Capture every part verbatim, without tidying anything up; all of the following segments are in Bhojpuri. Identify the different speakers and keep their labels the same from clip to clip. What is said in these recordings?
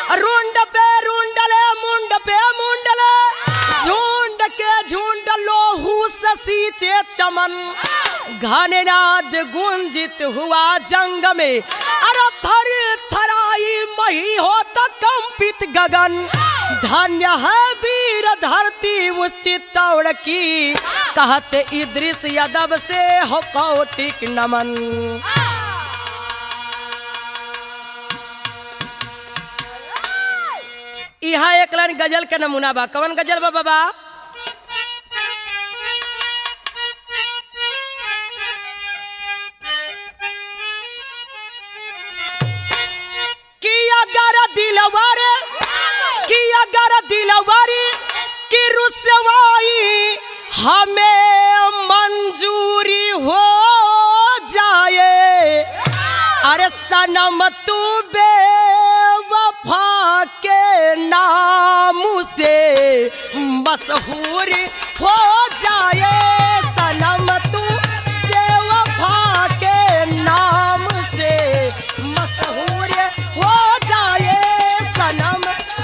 Speaker 1: रुंड पे रुंडले मुंड पे मुंडले झुंड के झुंड लोहू सींचे चमन घननाद गुंजित हुआ जंग में अरे थर थराई मही हो तो कंपित गगन धन्य है वीर धरती उस चित्तौड़ की कहते इद्रिस यादव से हो कौटिक नमन। यहाँ एक लाइन गजल के नमूना बा। कवन गजल बा बाबा? कि अगर दिलवर कि अगर दिलवर की रुसवाई हमें मंजूरी हो जाए अरे सनम तू बेवफा के नाम से मशहूर हो जाए सनम तू बेवफा के नाम से मशहूर हो जाए सनम।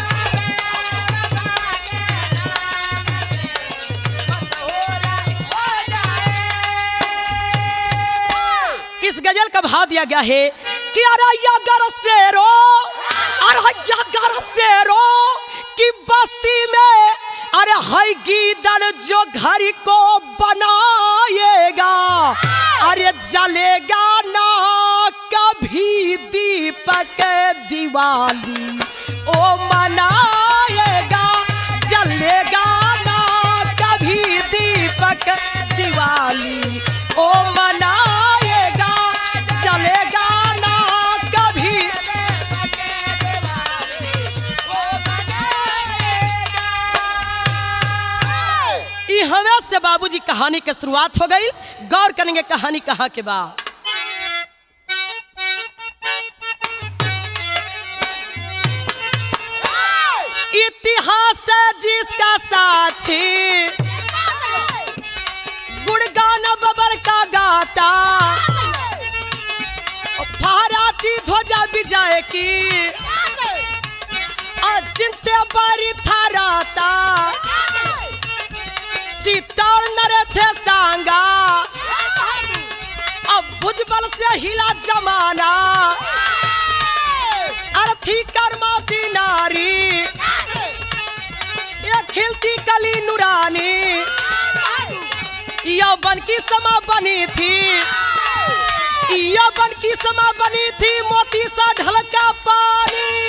Speaker 1: इस गजल का भाव दिया गया है कि अरे अगर से रो अरे अगर से रो कि बस्ती में अरे है गीदड़ जो घर को बनाएगा अरे जलेगा ना कभी दीपक दिवाली ओ मनाएगा जलेगा ना कभी दीपक दिवाली ओ मनाएगा जलेगा ना कभी हमें से बाबूजी कहानी की शुरुआत हो गई। गौर करेंगे कहानी कहाँ के बाद। इतिहास जिसका साक्षी गुणगान बबर का गाता फहराती ध्वजा विजय की जिनसे बड़ी था राता चित्तौड़ नरे थे सांगा अब भुजबल से हिला जमाना अर्थी कर्माती नारी ये खिलती कली नुरानी यौवन की समा बनी थी यौवन की समा बनी थी मोती सा ढलका पानी।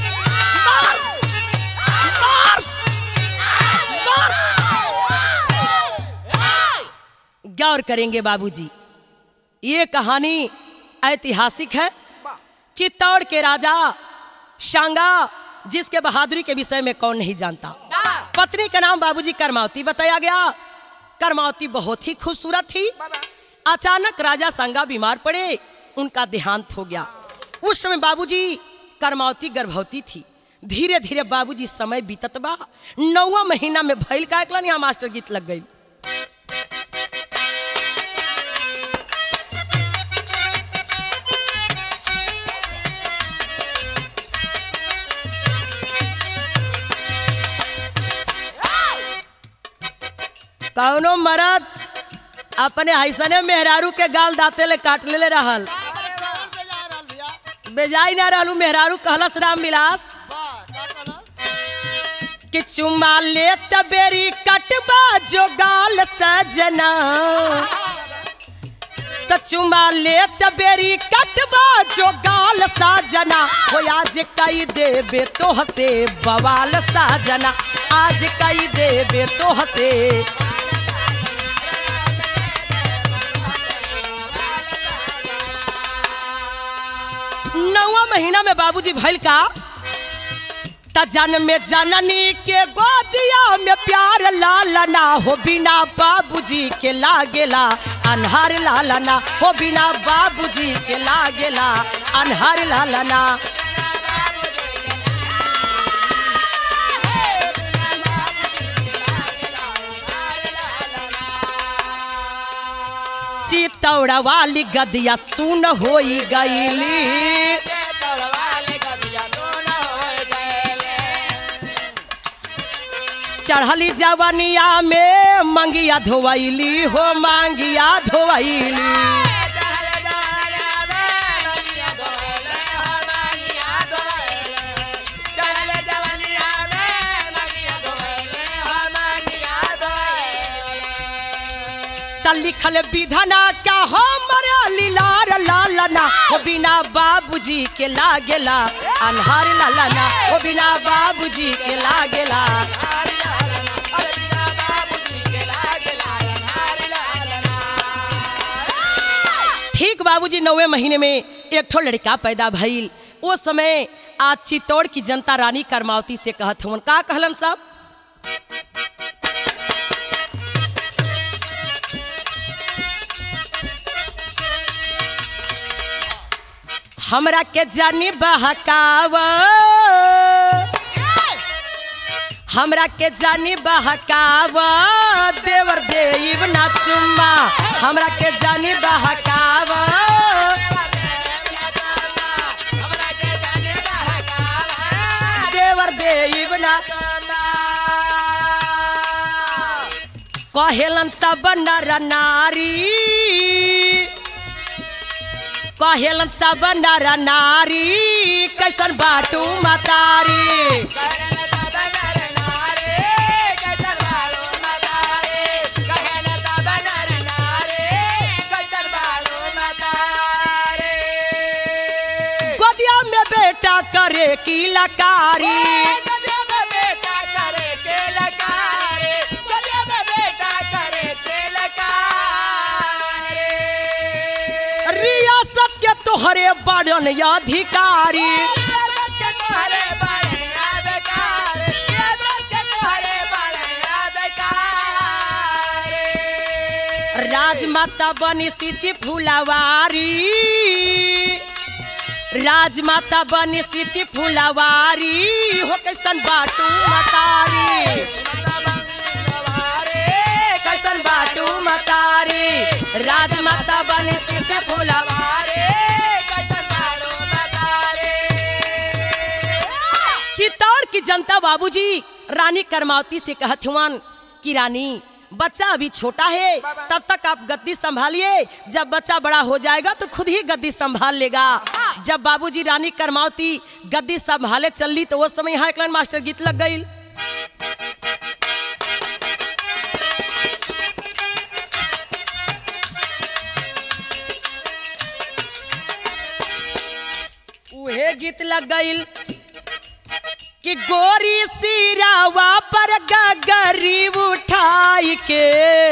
Speaker 1: गौर करेंगे बाबूजी ये कहानी ऐतिहासिक है। चित्तौड़ के राजा शांगा जिसके बहादुरी के विषय में कौन नहीं जानता। पत्नी का नाम बाबूजी करमावती बताया गया। करमावती बहुत ही खूबसूरत थी। अचानक राजा शांगा बीमार पड़े उनका देहांत हो गया। उस समय बाबूजी करमावती गर्भवती थी। धीरे धीरे बाबूजी समय बीतत बा। नौवा महीना में भइल का एकला यहाँ मास्टर गीत लग गई। कौनो मरद अपने हैसने मेहरारू के गाल दाते ले काट ले रहल बेजाई ना रहलू। मेहरारू कहलस राम विलास कि चुमा ले तबेरी कटबा जो गाल सजना तो चुमा ले तबेरी कटबा जो गाल साजना हो आज कई देबे तो हसे बवाल साजना आज कई देबे तो हसे। नौवा महीना में बाबूजी भइल का त जन्म में जननी के गोदिया में प्यार लालना हो बिना बाबूजी के लागेला अनहार लालना हो बिना बाबूजी के लागेला अनहार लालना। चित्तौड़ वाली गदिया सुन होई गईली चढ़ली जवनिया में मंगिया धोवैली हो मांगिया धोवैली। लिखल विधना क्या हो मरे लीलार लालना वो बिना बाबूजी के लागेला अनहार लालना वो बिना बाबूजी के लागेला। ठीक बाबूजी नौवे महीने में एक ठो लड़का पैदा भइल। वो समय आज चित्तौड़ की जनता रानी करमावती से कहत हवन का कहलन साहब। हमरा के जानी बहकावा हमरा के जानी बहकावा देवर देव ना चुम्मा हमरा के जानी बहकावा देवर देव ना कहेलन सब नर नारी कहेलन सब नर नारी कैसन बाटू मतारी। गोदिया में बेटा करे की लकारी रियासत के तोहरे बड़न अधिकारी राजमाता बनी सिची फुलवारी राजमाता बनी सिची फुलवारी हो कैसन बाटू मतारी कैसन बाटू मतारी राजमाता बनी सिची फुलवारी कैसन बाटू मतारी। चित्तौड़ की जनता बाबूजी रानी करमावती से कहत हुआन कि रानी बच्चा अभी छोटा है तब तक आप गद्दी संभालिए जब बच्चा बड़ा हो जाएगा तो खुद ही गद्दी संभाल लेगा। जब बाबूजी रानी करमावती गद्दी संभाले चली तो वो समय यहाँ एक लाइन मास्टर गीत लग गई। उहे गीत लग गई कि गोरी सिरावा पर गगरी उठाई के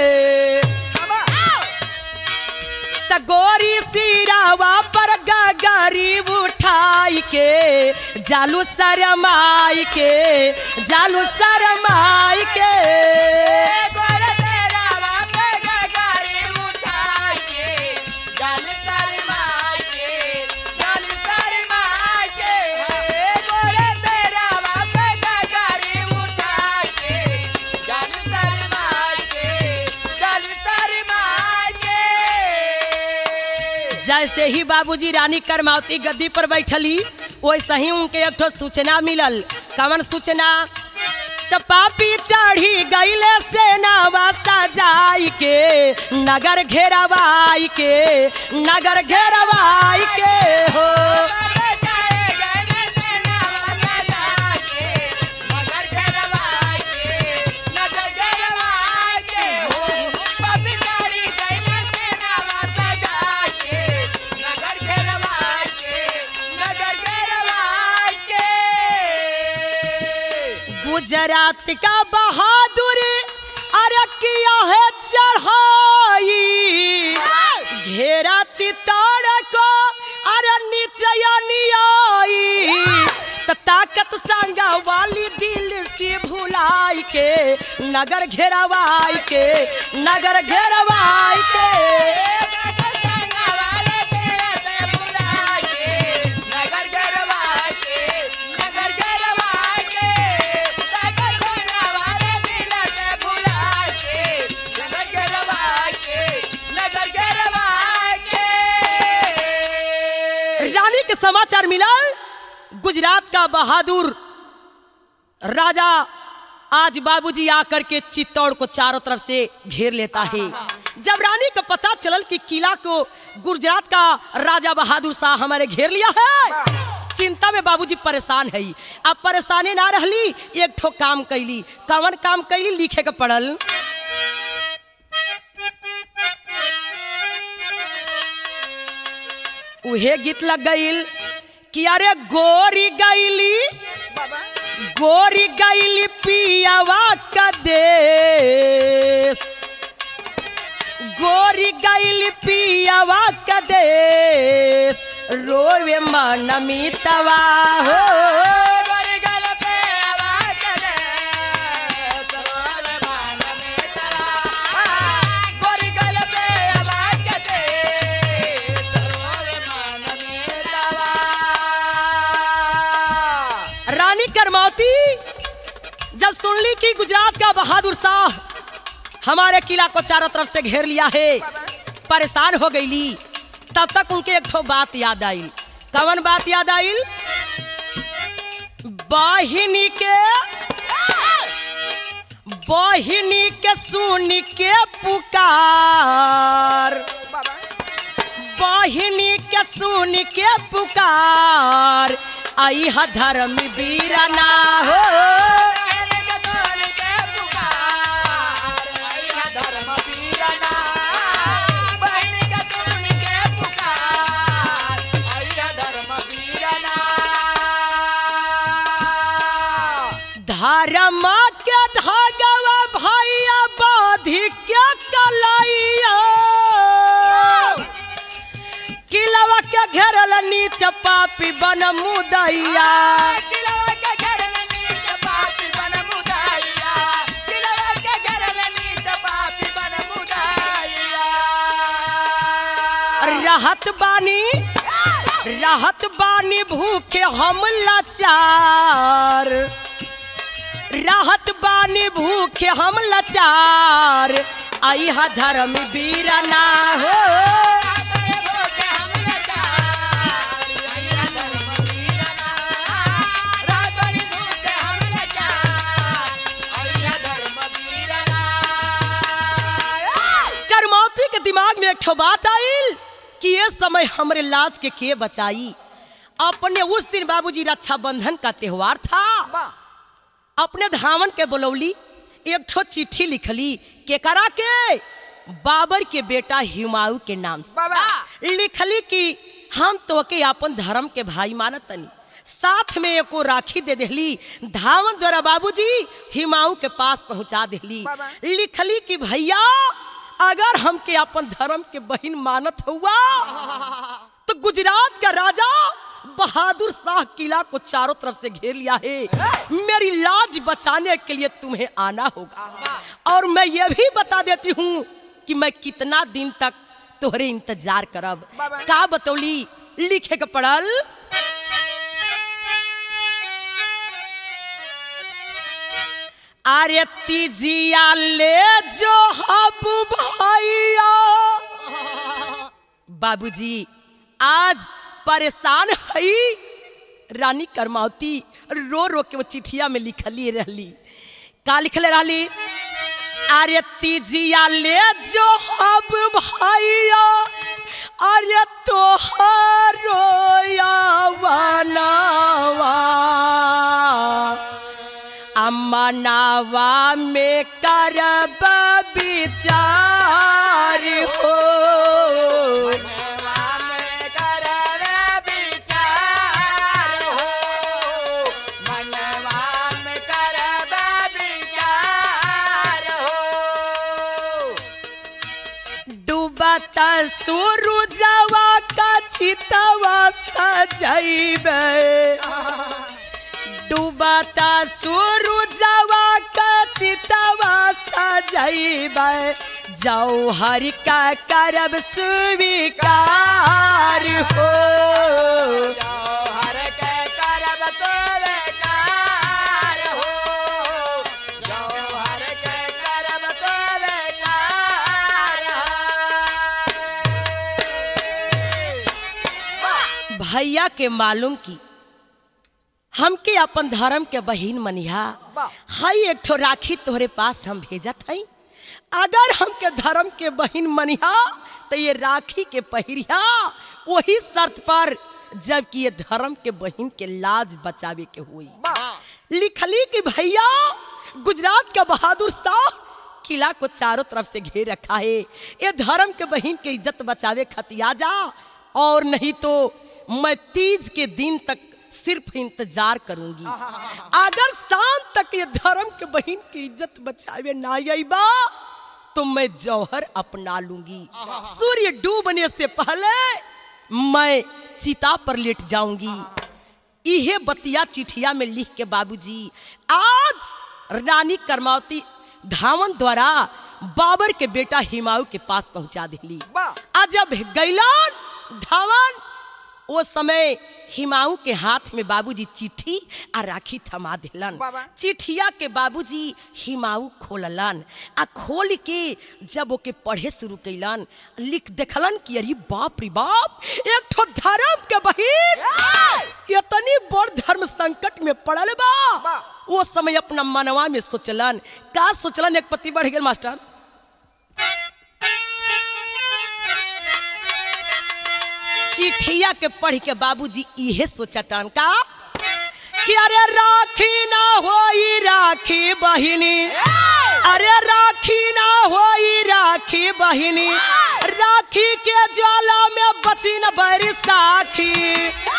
Speaker 1: त गोरी सिरावा पर गगरी उठाई के जालू शरमाई के जालू शरमाई के जैसे ही बाबूजी रानी करमावती गद्दी पर बैठली वैसे ही उनके एक ठो सूचना मिलल। कवन सूचना? तो पापी चढ़ी गईले सेनावा सजाई के नगर घेरवाई के नगर घेरवाई के हो गुजरात का बहादुर अरे किया है चढ़ाई घेरा चित्तौड़ को अरे नीचे आई तो ताकत संगा वाली दिल से भुलाई के नगर घेरवाई के नगर घेरवाई के समाचार मिला गुजरात का बहादुर राजा आज बाबूजी आकर के चित्तौड़ को चारों तरफ से घेर लेता है। जब रानी को पता चलल कि किला को गुजरात का राजा बहादुर शाह हमारे घेर लिया है, चिंता में बाबूजी परेशान है। अब परेशानी ना रहली, एक ठो काम कैली। कवन काम कैली लिखे के पड़ल। उहे गीत लग गईल कि अरे गोरी गईली गोरी गईली पियावा का देश, गोरी गईली पियावा का देश, रोवे मन मितवा हो। रानी करमौती जब सुनली कि गुजरात का बहादुर शाह हमारे किला को चारों तरफ से घेर लिया है, परेशान हो गईली। तब तक उनके एक ठो बात याद आई। कवन बात याद आई? बहिनी के बहिनी के सुन के पुकार, बहिनी के सुन के पुकार, आई हा धर्म वीरना हो। धर्म के धागवा भैया बाधी के कलैया, किलवा के घेरल नीच पापी बन मुदैया, किलवा के घेरल नीच पापी बन मुदैया, किलवा के घेरल नीच पापी बन मुदैया। रहत बानी रहत बानी भूखे हम लाचार, राहत बानी भूखे हम लाचार, आई हा धर्म वीरना हो। करमौती के दिमाग में एक ठो बात आई कि ये समय हमरे लाज के के बचाई। अपने उस दिन बाबूजी रक्षाबंधन का त्योहार था, अपने धावन के बुलौली, एक ठो चिट्ठी लिखली के करा के बाबर के बेटा हुमायूं के नाम से लिखली कि हम तो के अपन धर्म के भाई मानतनी, साथ में एको राखी दे देली। धावन द्वारा बाबूजी हुमायूं के पास पहुंचा देली। लिखली कि भैया अगर हमके अपन धर्म के बहन मानत हुआ तो गुजरात का राजा बहादुर शाह किला को चारों तरफ से घेर लिया है, मेरी लाज बचाने के लिए तुम्हें आना होगा। और मैं ये भी बता देती हूँ कि मैं कितना दिन तक तोहरे इंतजार करब। का बतौली लिखे के पड़ल। अरे तीजिया ले जो हब भैया, बाबूजी आज परेशान है। रानी करमौती रो रो के वो चिट्ठिया में लिखली रहली। का लिखले रहली? अरे तीजिया ले जो हब भैया, अरे तोहारो यावनावा, अमनावा में करब विचार हो। सूरजवा का चितवा सजैबे, डूबता सूरजवा का चितवा सजैबे, जौहर का करब स्वीकार हो। जौहर के करब स्वीकार हो, जौहर के करब स्वीकार हो। भैया के मालूम की हमके अपन धर्म के बहिन मनिहा हई एक ठो राखी तोहरे पास हम भेजत हई। अगर हमके धर्म के बहिन मनिहा तो ये राखी के पहिरिया वही शर्त पर जबकि ये धर्म के बहिन के लाज बचावे के हुई। लिखली कि भैया गुजरात का बहादुर शाह किला को चारों तरफ से घेर रखा है, ये धर्म के बहिन के इज्जत बचावे खतिया जा, और नहीं तो मैं तीज के दिन तक सिर्फ इंतजार करूंगी। अगर शाम तक ये धर्म के बहिन की इज्जत बचावे ना आईबा तो मैं जौहर अपना लूंगी। सूर्य डूबने से पहले मैं चिता पर लेट जाऊंगी। इहे बतिया चिठिया में लिख के बाबूजी आज रानी करमावती धावन द्वारा बाबर के बेटा हिमायू के पास पहुंचा दिली। आज जब गैलन धावन वो समय हिमायू के हाथ में बाबूजी चिट्ठी आ राखी थमा दिलन। चिठिया के बाबूजी हिमायू खोललन आ खोल के जब ओके पढ़े शुरू कैलन लिख देखलन कि अरे बाप रे बाप एक ठो धर्म के बहिन इतनी बड़ धर्म संकट में पड़ल बा। वो समय अपना मनवा में सोचलन का सोचलन एक पति बढ़ गए मास्टर। चिठिया के पढ़ के बाबूजी इहे सोचतन का कि अरे राखी ना होई राखी बहिनी, अरे राखी ना होई राखी बहिनी, राखी के ज्वाला में बची न बैसाखी।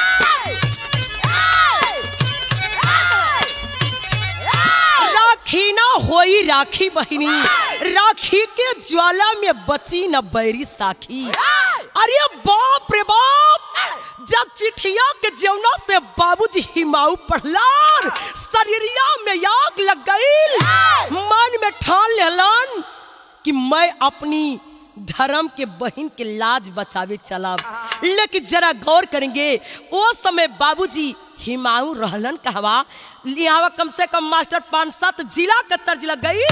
Speaker 1: राखी ना होई राखी बहिनी, राखी के ज्वाला में बची न बैरी साखी। अरे बाप रे बाप जब चिठिया के जौना से बाबूजी हिमायू पढ़लन शरीरिया में आग लग गई। मन में ठान लेलन कि मैं अपनी धर्म के बहिन के लाज बचावे चलब। लेकिन जरा गौर करेंगे वो समय बाबूजी हिमायू रहलन कहवा लियावा कम से कम मास्टर पांच सात जिला का तर्ज लग गई।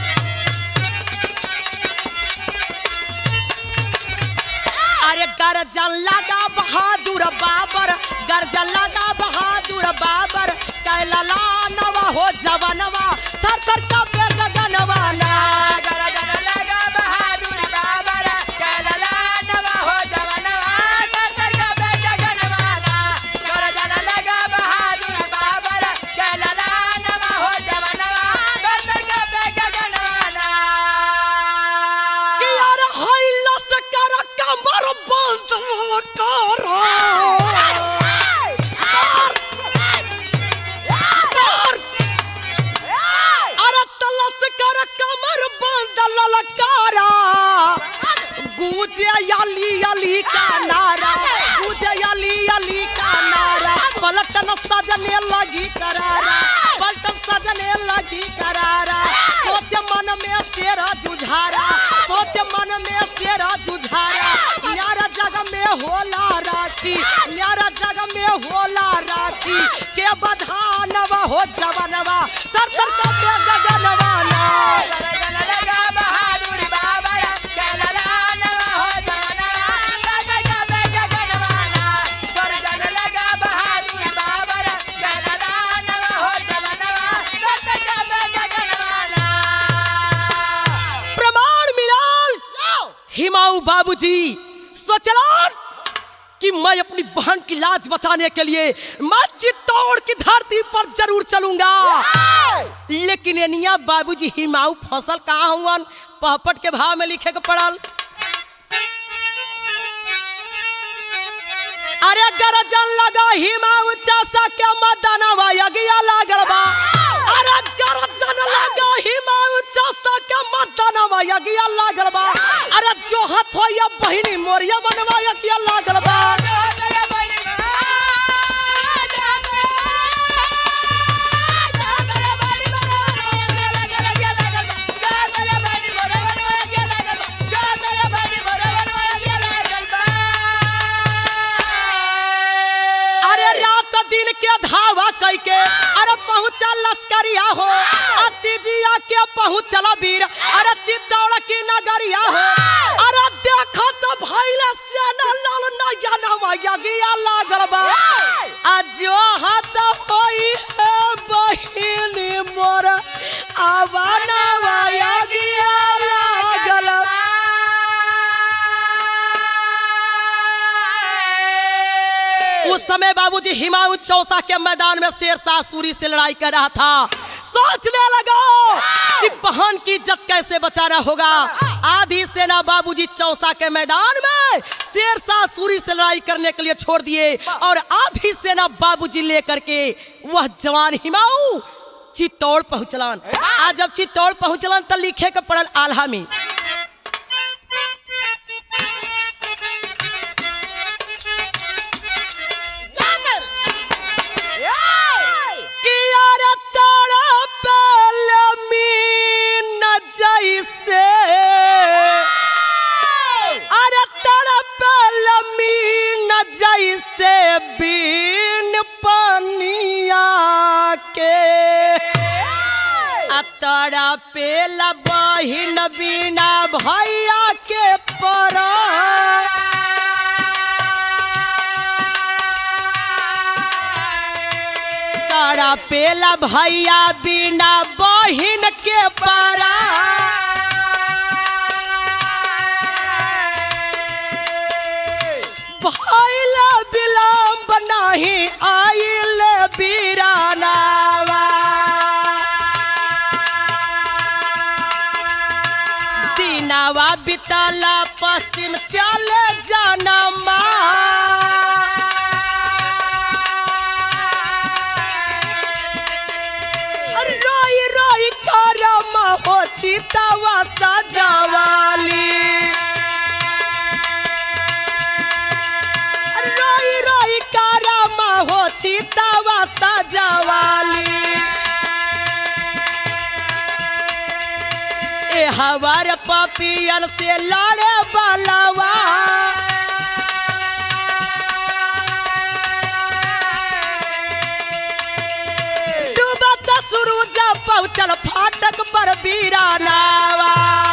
Speaker 1: अरे गरजन लगा बहादुर बाबर, गरजन लगा बहादुर बाबर, कैलला नवा हो जवनवा थर थर कांपे गगनवा ना। गरजन लगा बहादुर बाबर, कैलला नवा हो जवनवा थर थर कांपे गगनवा ना। गरजन लगा बहादुर बाबर, कैलला नवा हो जवनवा थर थर कांपे गगनवा ना। कि यार हाइला से कर कमर गूंजे अली अली का नारा, गूंजे अली अली का नारा, पलटन सजने लगी करारा, पलटन सजने लगी करारा। सोच मन में तेरा जुझारा, सोच मन में तेरा जुझारा, न्यारा जग में होला राखी, न्यारा जग में होला राखी के बधानवा हो जवनवा तर तर कांपे गगनवा ना। गरजन लगा बहादुर बाबर, कैलला नवा हो जवनवा तर तर कांपे गगनवा ना। गरजन लगा बहादुर बाबर, कैलला नवा हो जवनवा तर तर कांपे गगनवा ना। प्रमाण मिलाल हिमायू बाबूजी सोचलन कि मैं अपनी बहन की लाज बचाने के लिए मैं चित्तौड़ की धरती पर जरूर चलूंगा। लेकिन एनिया बाबूजी हिमायू फसल कहाँ हुआ पहपट के भाव में लिखे के पड़ल। अरे गरजन लगा हिमायू चासा के मदनवा यगिया लागल बा। अरे गरजन लगा हिमायू चासा के मदनवा यगिया लागल बा। अरे जो हाथ हो या बहिनी मोरिया बनवा यगिया लागल बा। के अरे पहुंचा लश्करिया हो अतिजिया के पहुंचला वीर अरे चित्तौड़ की नगरिया हो। अरे देखो तो भइले सेना लाल नया नवा यगिया लागल बा। आ जो हाथ होई बाबूजी हिमायू चौसा के मैदान में शेरशाह सूरी से लड़ाई कर रहा था। सोचने लगा कि बहन की इज्जत कैसे बचाना होगा। आधी सेना बाबूजी चौसा के मैदान में शेरशाह सूरी से लड़ाई करने के लिए छोड़ दिए और आधी सेना बाबूजी लेकर के वह जवान हिमायू चित्तौड़ पहुंचलन। आज जब चित्तौड़ पहुंचलन तो लिखे के पड़ल आल्हा में जैसे अरे तड़प लमीन जैसे बीन पनिया के तड़पेल बहिन बिना भैया के पर तड़पेल भैया बिना बहिन के पर भैला विलम्ब नहीं आइल बीरानावा दिनावा बितला पश्चिम चले जाना रोई रोई करम हो चितवा सजवाली हो चितवा सजवाली ए हवार पपियन से लड़े बलवा डूबत सूरज पहुंचल फाटक पर बीरानावा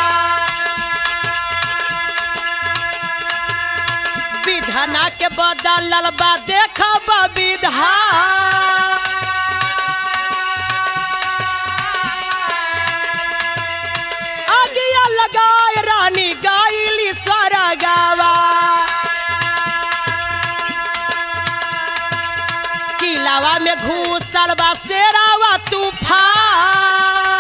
Speaker 1: विधाना के बदलल बा देखा विधा आगिया लगाए रानी गाइली सारा गावा किलावा में घुसल बा शेरावा तूफान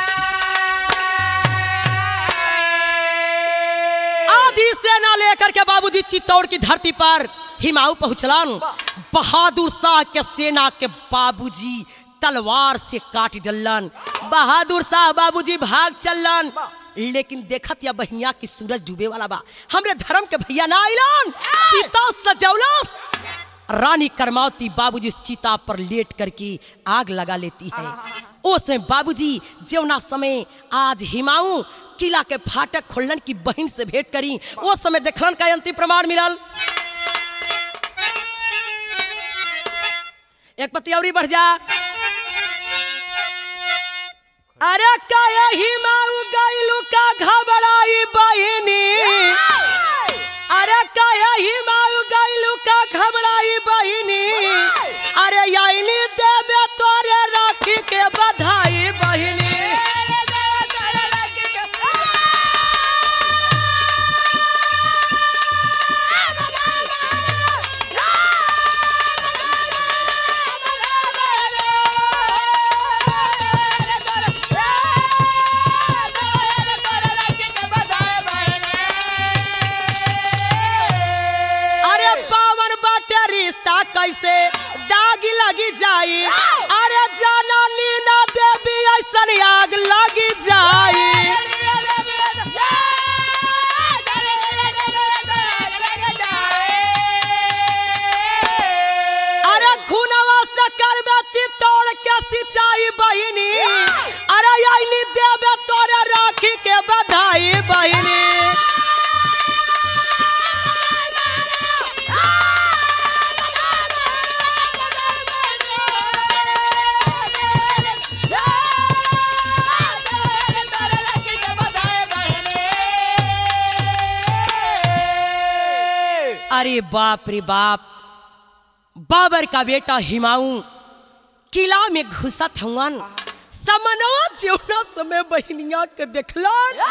Speaker 1: आधी सेना लेकर के बाबूजी चित्तौड़ की धरती पर हिमायू पहुंचलन। बहादुर शाह के सेना के बाबूजी तलवार से काट डलन। बहादुर शाह बाबूजी भाग चलन लेकिन देखत या बहिया की सूरज डूबे वाला बा हमरे धर्म के भैया ना आइलन चिता सजौलस। रानी करमावती बाबूजी चिता पर लेट करके आग लगा लेती है। उसमें बाबूजी जौना समय आज हिमायू किला के फाटक खोलन की बहन से भेंट करी उस समय देखलन का अंतिम प्रमाण मिलल। एक पति औरी बढ़ जा अरे का हिमायू गइलू का घबराई बहिनी अरे का हिमायू गइलू का घबराई बहिनी अरे याइनी देवे तोरे राखी के बधाई बहिनी कैसे दाग लगी जाई अरे जाना नीना देवी ऐसन आग लगी जाई अरे खुनवा से करबे चित्तौड़ के सिंचाई बहिनी अरे यानी देवे तोरे राखी के बधाई बहिनी अरे बाप रे बाप बाबर का बेटा हिमायू किला में घुसत हुआन समनवा जेवना समय बहनिया के देखलन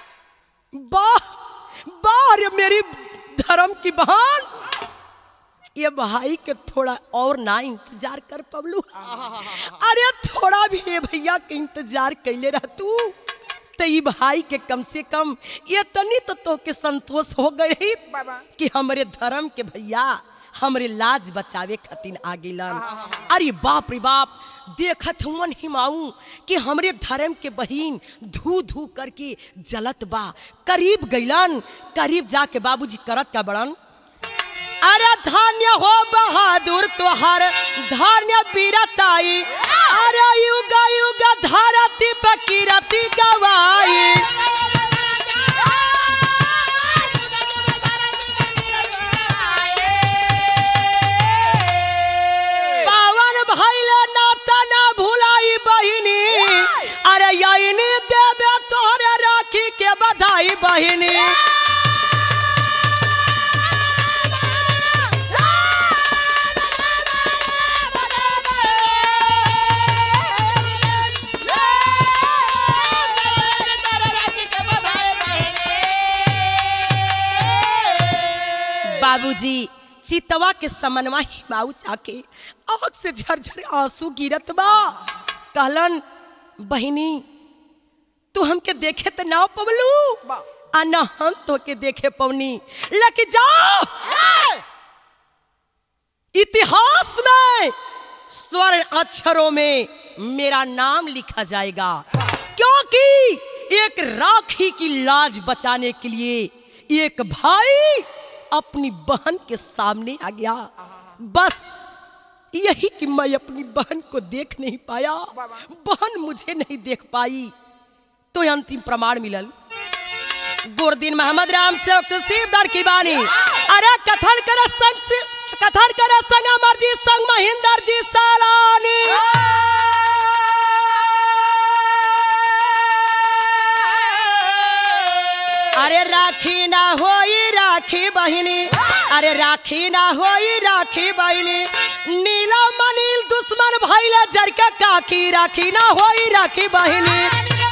Speaker 1: वाह वाह रे मेरी धर्म की बहन ये भाई के थोड़ा और ना इंतजार कर पबलू। अरे थोड़ा भी ये भैया के इंतजार कैले रह तू तो ये भाई के कम से कम ये तनी तो, तो के संतोष हो गई कि हमारे धर्म के भैया हमरे लाज बचावे खातिर आ गिलन। अरे बाप रे बाप, देखत हुन हिमाऊ कि हमरे धर्म के बहिन धू धू करके जलत बा। करीब गइलन, करीब जाके बाबूजी करत का बड़न, अरे धान्य हो बहादुर तोहर धान्य बीरताई, अरे युग युग धरती पे कीरति गवाई। पावन भइले नाता ना भुलाई बहिनी, अरे यही देवे तोहरे राखी के बधाई बहिनी। बाबूजी चितवा के समनवा हिमाऊ जाके आँख से झरझर आंसू गिरत बा। कहलन बहिनी तू हमके देखे तो ना पवलू आ ना हम तो के देखे पवनी, लेकिन जाओ इतिहास में स्वर्ण अक्षरों में मेरा नाम लिखा जाएगा, क्योंकि एक राखी की लाज बचाने के लिए एक भाई अपनी बहन के सामने आ गया। बस यही कि मैं अपनी बहन को देख नहीं पाया, बहन मुझे नहीं देख पाई, तो अंतिम प्रमाण मिलल गुरदीन मोहम्मद राम से शिवदार की बानी। अरे कथन कर संग से कथन कर संग अमरजीत संग महेंद्र जी सालानी। अरे राखी ना होई राखी बहिनी, अरे राखी ना होई राखी बहिनी, नीला मनील दुश्मन भइले जर के काकी, राखी ना होई राखी बहिनी।